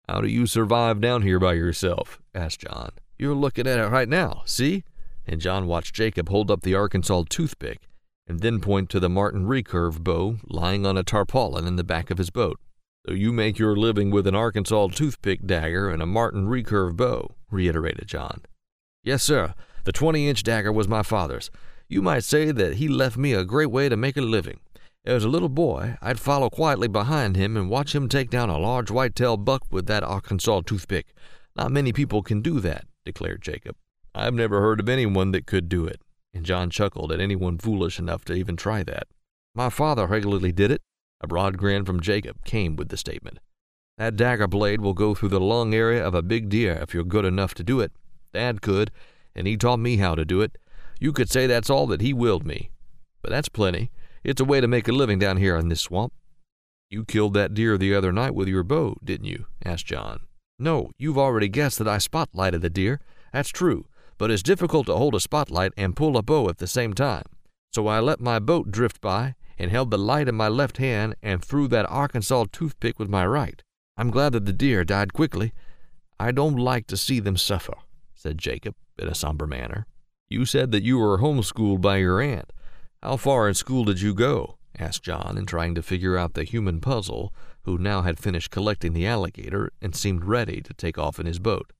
"How do you survive down here by yourself?" asked John. "You're looking at it right now, see?" And John watched Jacob hold up the Arkansas toothpick and then point to the Martin recurve bow lying on a tarpaulin in the back of his boat. "So you make your living with an Arkansas toothpick dagger and a Martin recurve bow," reiterated John. "Yes, sir. The 20-inch dagger was my father's. You might say that he left me a great way to make a living. As a little boy, I'd follow quietly behind him and watch him take down a large white-tailed buck with that Arkansas toothpick. Not many people can do that," declared Jacob. "I've never heard of anyone that could do it," and John chuckled at anyone foolish enough to even try that. "My father regularly did it." A broad grin from Jacob came with the statement. "That dagger blade will go through the lung area of a big deer if you're good enough to do it. Dad could, and he taught me how to do it. You could say that's all that he willed me. But that's plenty. It's a way to make a living down here in this swamp." "You killed that deer the other night with your bow, didn't you?" asked John. "No, you've already guessed that I spotlighted the deer. That's true, but it's difficult to hold a spotlight and pull a bow at the same time. So I let my boat drift by and held the light in my left hand and threw that Arkansas toothpick with my right. I'm glad that the deer died quickly. I don't like to see them suffer," said Jacob in a somber manner. "You said that you were homeschooled by your aunt. How far in school did you go?" asked John, in trying to figure out the human puzzle, who now had finished collecting the alligator and seemed ready to take off in his boat.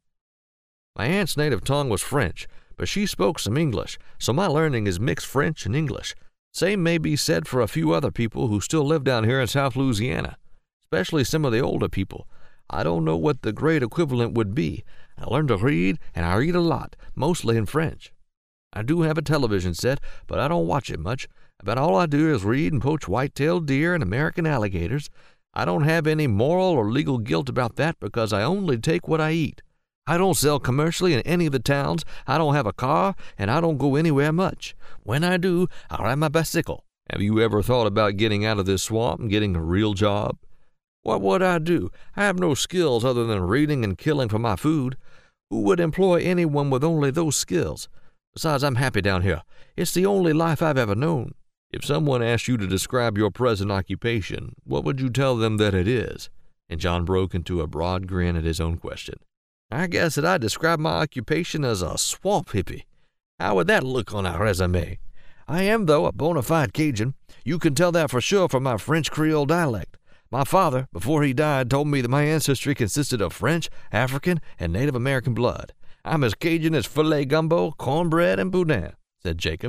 "My aunt's native tongue was French, but she spoke some English, so my learning is mixed French and English. Same may be said for a few other people who still live down here in South Louisiana, especially some of the older people. I don't know what the great equivalent would be. I learned to read, and I read a lot, mostly in French. I do have a television set, but I don't watch it much. About all I do is read and poach white-tailed deer and American alligators. I don't have any moral or legal guilt about that because I only take what I eat. I don't sell commercially in any of the towns. I don't have a car, and I don't go anywhere much. When I do, I ride my bicycle." "Have you ever thought about getting out of this swamp and getting a real job?" "What would I do? I have no skills other than reading and killing for my food. Who would employ anyone with only those skills? Besides, I'm happy down here. It's the only life I've ever known." "If someone asked you to describe your present occupation, what would you tell them that it is?" And John broke into a broad grin at his own question. "I guess that I'd describe my occupation as a swamp hippie. How would that look on a resume? I am, though, a bona fide Cajun. You can tell that for sure from my French Creole dialect. My father, before he died, told me that my ancestry consisted of French, African, and Native American blood. I'm as Cajun as filet gumbo, cornbread, and boudin," said Jacob.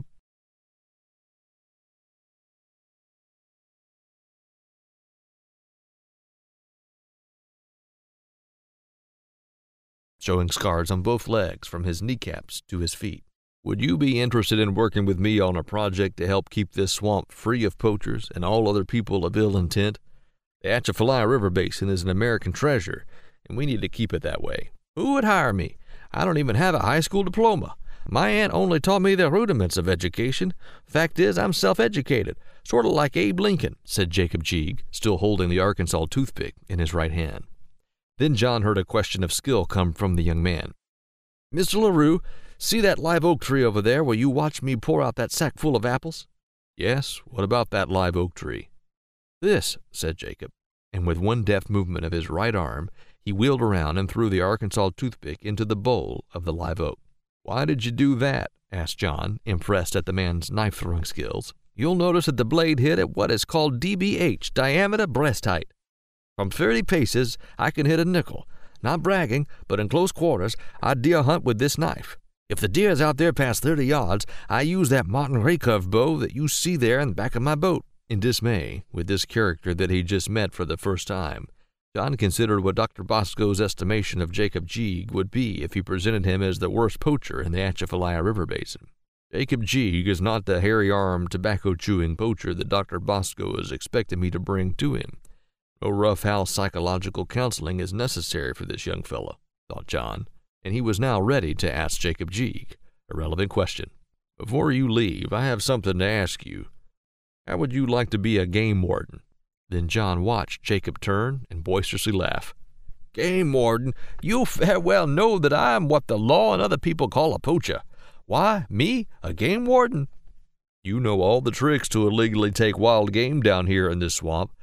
Showing scars on both legs from his kneecaps to his feet. "Would you be interested in working with me on a project to help keep this swamp free of poachers and all other people of ill intent? The Atchafalaya River Basin is an American treasure, and we need to keep it that way." "Who would hire me? I don't even have a high school diploma. My aunt only taught me the rudiments of education. Fact is, I'm self-educated, sort of like Abe Lincoln," said Jacob Jeeg, still holding the Arkansas toothpick in his right hand. Then John heard a question of skill come from the young man. "Mr. LaRue, see that live oak tree over there where you watched me pour out that sack full of apples?" "Yes, what about that live oak tree?" "This," said Jacob, and with one deft movement of his right arm, he wheeled around and threw the Arkansas toothpick into the bowl of the live oak. "Why did you do that?" asked John, impressed at the man's knife-throwing skills. "You'll notice that the blade hit at what is called DBH, diameter breast height. From 30 paces, I can hit a nickel. Not bragging, but in close quarters, I deer hunt with this knife. If the deer is out there past 30 yards, I use that Martin recurve bow that you see there in the back of my boat." In dismay, with this character that he just met for the first time, John considered what Dr. Bosco's estimation of Jacob Jeeg would be if he presented him as the worst poacher in the Atchafalaya River Basin. Jacob Jeeg is not the hairy-armed, tobacco-chewing poacher that Dr. Bosco is expecting me to bring to him. No rough-house psychological counseling is necessary for this young fellow, thought John, and he was now ready to ask Jacob Jeeg a relevant question. "Before you leave, I have something to ask you. How would you like to be a game warden?" Then John watched Jacob turn and boisterously laugh. "Game warden? You fair well know that I am what the law and other people call a poacher. Why, me, a game warden?" "You know all the tricks to illegally take wild game down here in this swamp.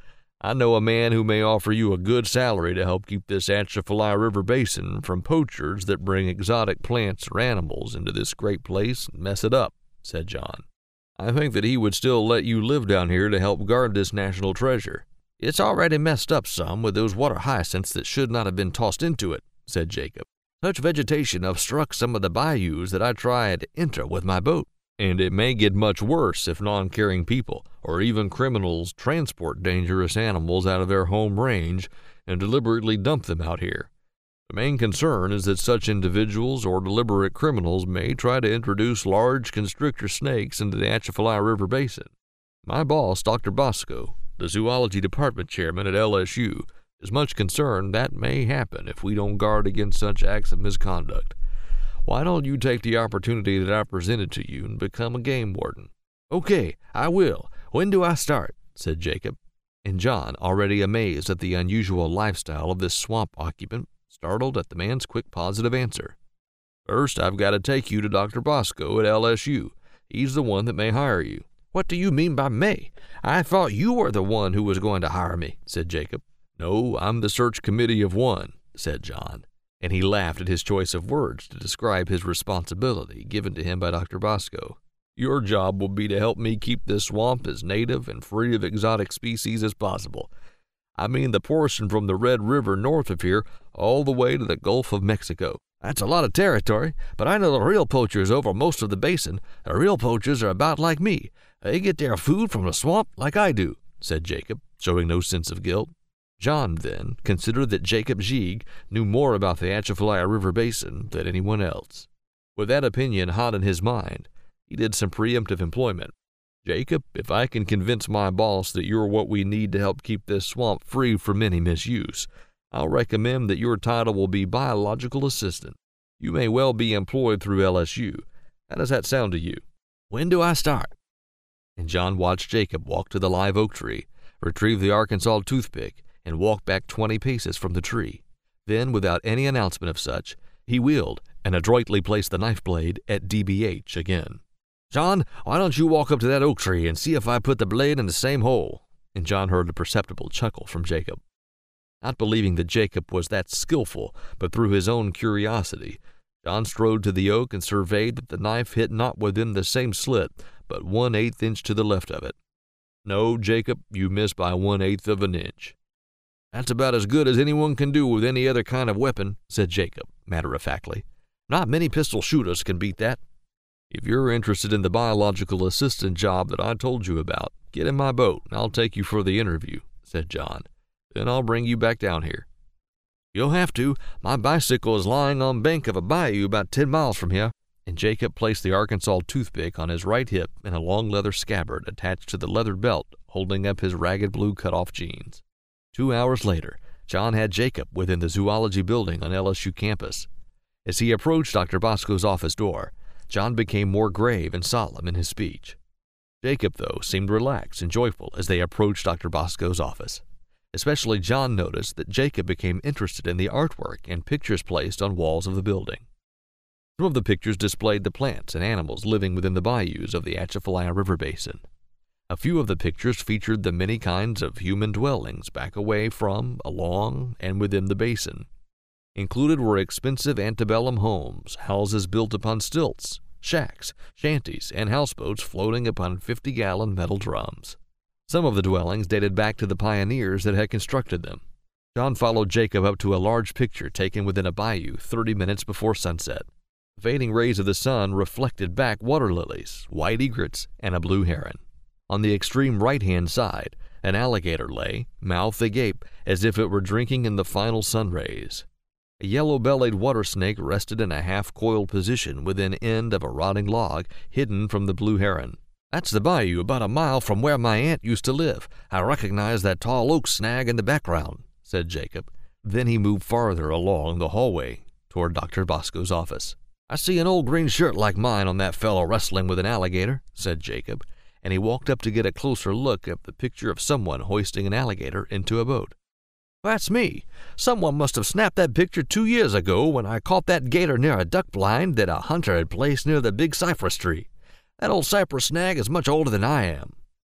I know a man who may offer you a good salary to help keep this Atchafalaya River Basin from poachers that bring exotic plants or animals into this great place and mess it up," said John. "I think that he would still let you live down here to help guard this national treasure. It's already messed up some with those water hyacinths that should not have been tossed into it," said Jacob. "Such vegetation obstructs some of the bayous that I try to enter with my boat. And it may get much worse if non-caring people or even criminals transport dangerous animals out of their home range and deliberately dump them out here. The main concern is that such individuals or deliberate criminals may try to introduce large constrictor snakes into the Atchafalaya River Basin. My boss, Dr. Bosco, the zoology department chairman at LSU, is much concerned that may happen if we don't guard against such acts of misconduct. Why don't you take the opportunity that I presented to you and become a game warden?" "Okay, I will. When do I start?" said Jacob. And John, already amazed at the unusual lifestyle of this swamp occupant, startled at the man's quick positive answer. "First, I've got to take you to Dr. Bosco at LSU. He's the one that may hire you." "What do you mean by may? I thought you were the one who was going to hire me," said Jacob. "No, I'm the search committee of one," said John. And he laughed at his choice of words to describe his responsibility given to him by Dr. Bosco. "Your job will be to help me keep this swamp as native and free of exotic species as possible. I mean the portion from the Red River north of here all the way to the Gulf of Mexico." "That's a lot of territory, but I know the real poachers over most of the basin. The real poachers are about like me. They get their food from the swamp like I do," said Jacob, showing no sense of guilt. John, then, considered that Jacob Jeeg knew more about the Atchafalaya River Basin than anyone else. With that opinion hot in his mind, he did some preemptive employment. "Jacob, if I can convince my boss that you're what we need to help keep this swamp free from any misuse, I'll recommend that your title will be biological assistant. You may well be employed through LSU. How does that sound to you?" "When do I start?" And John watched Jacob walk to the live oak tree, retrieve the Arkansas toothpick, and walk back 20 paces from the tree. Then, without any announcement of such, he wheeled and adroitly placed the knife blade at DBH again. "John, why don't you walk up to that oak tree and see if I put the blade in the same hole?" And John heard a perceptible chuckle from Jacob. Not believing that Jacob was that skillful, but through his own curiosity, John strode to the oak and surveyed that the knife hit not within the same slit, but 1/8 inch to the left of it. "No, Jacob, you missed by 1/8 of an inch." "That's about as good as anyone can do with any other kind of weapon," said Jacob, matter-of-factly. "Not many pistol shooters can beat that." "If you're interested in the biological assistant job that I told you about, get in my boat and I'll take you for the interview," said John. "Then I'll bring you back down here." "You'll have to. My bicycle is lying on bank of a bayou about 10 miles from here." And Jacob placed the Arkansas toothpick on his right hip in a long leather scabbard attached to the leather belt holding up his ragged blue cut-off jeans. 2 hours later, John had Jacob within the zoology building on LSU campus. As he approached Dr. Bosco's office door, John became more grave and solemn in his speech. Jacob, though, seemed relaxed and joyful as they approached Dr. Bosco's office. Especially John noticed that Jacob became interested in the artwork and pictures placed on walls of the building. Some of the pictures displayed the plants and animals living within the bayous of the Atchafalaya River Basin. A few of the pictures featured the many kinds of human dwellings back away from, along, and within the basin. Included were expensive antebellum homes, houses built upon stilts, shacks, shanties, and houseboats floating upon 50-gallon metal drums. Some of the dwellings dated back to the pioneers that had constructed them. John followed Jacob up to a large picture taken within a bayou 30 minutes before sunset. The fading rays of the sun reflected back water lilies, white egrets, and a blue heron. On the extreme right-hand side, an alligator lay, mouth agape, as if it were drinking in the final sun rays. A yellow-bellied water snake rested in a half-coiled position within end of a rotting log, hidden from the blue heron. "That's the bayou about a mile from where my aunt used to live. I recognize that tall oak snag in the background," said Jacob. Then he moved farther along the hallway toward Dr. Bosco's office. "I see an old green shirt like mine on that fellow wrestling with an alligator," said Jacob, and he walked up to get a closer look at the picture of someone hoisting an alligator into a boat. "That's me. Someone must have snapped that picture 2 years ago when I caught that gator near a duck blind that a hunter had placed near the big cypress tree. That old cypress snag is much older than I am."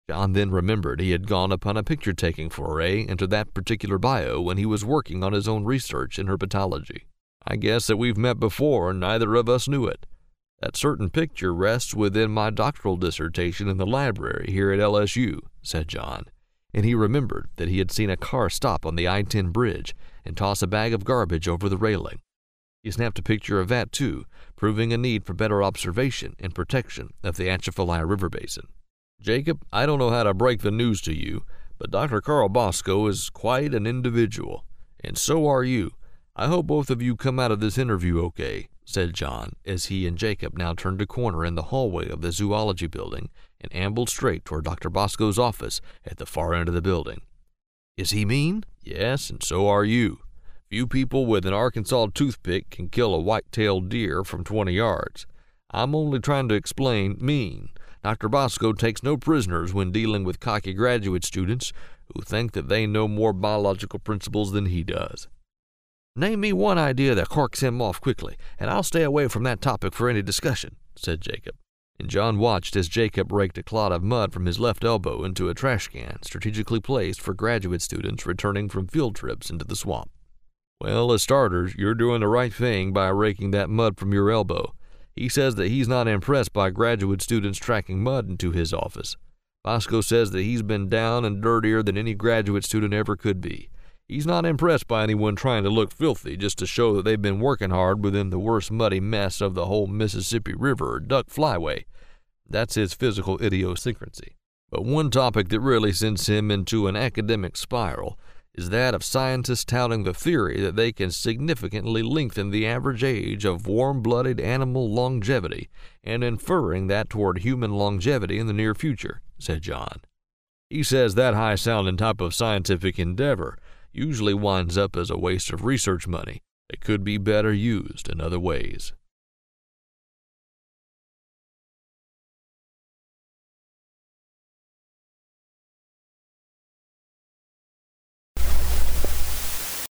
John then remembered he had gone upon a picture-taking foray into that particular bio when he was working on his own research in herpetology. I guess that we've met before and neither of us knew it. That certain picture rests within my doctoral dissertation in the library here at LSU, said John, and he remembered that he had seen a car stop on the I-10 bridge and toss a bag of garbage over the railing. He snapped a picture of that too, proving a need for better observation and protection of the Atchafalaya River Basin. Jacob, I don't know how to break the news to you, but Dr. Carl Bosco is quite an individual, and so are you. I hope both of you come out of this interview okay, said John, as he and Jacob now turned a corner in the hallway of the zoology building and ambled straight toward Dr. Bosco's office at the far end of the building. Is he mean? Yes, and so are you. Few people with an Arkansas toothpick can kill a white-tailed deer from 20 yards. I'm only trying to explain mean. Dr. Bosco takes no prisoners when dealing with cocky graduate students who think that they know more biological principles than he does. Name me one idea that corks him off quickly, and I'll stay away from that topic for any discussion, said Jacob. And John watched as Jacob raked a clod of mud from his left elbow into a trash can strategically placed for graduate students returning from field trips into the swamp. Well, as starters, you're doing the right thing by raking that mud from your elbow. He says that he's not impressed by graduate students tracking mud into his office. Bosco says that he's been down and dirtier than any graduate student ever could be. He's not impressed by anyone trying to look filthy just to show that they've been working hard within the worst muddy mess of the whole Mississippi River or Duck Flyway. That's his physical idiosyncrasy. But one topic that really sends him into an academic spiral is that of scientists touting the theory that they can significantly lengthen the average age of warm-blooded animal longevity and inferring that toward human longevity in the near future, said John. He says that high-sounding type of scientific endeavor usually winds up as a waste of research money that could be better used in other ways.